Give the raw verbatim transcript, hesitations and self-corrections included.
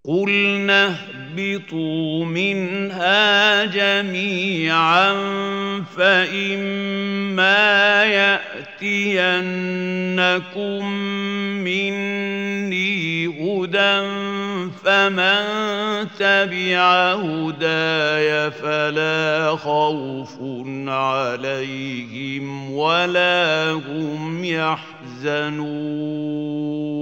قُلْنَا اهْبِطُوا مِنْهَا جَمِيعًا فَإِمَّا يَأْتِيَنَّكُم مِّنِّي هُدًى فَمَن تَبِعَ هُدَايَ فَلَا خَوْفٌ عَلَيْهِمْ وَلَا هُمْ يَحْزَنُونَ